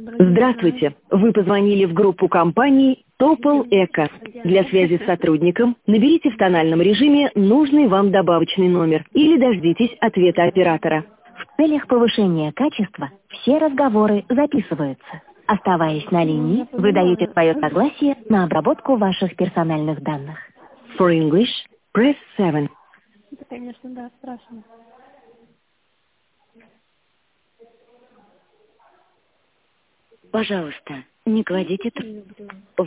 Здравствуйте. Вы позвонили в группу компаний Topol Eco. Для связи с сотрудником наберите в тональном режиме нужный вам добавочный номер или дождитесь ответа оператора. В целях повышения качества все разговоры записываются. Оставаясь на линии, вы даете свое согласие на обработку ваших персональных данных. For English, press 7. Это, конечно, да, страшно. Пожалуйста, не кладите трубку.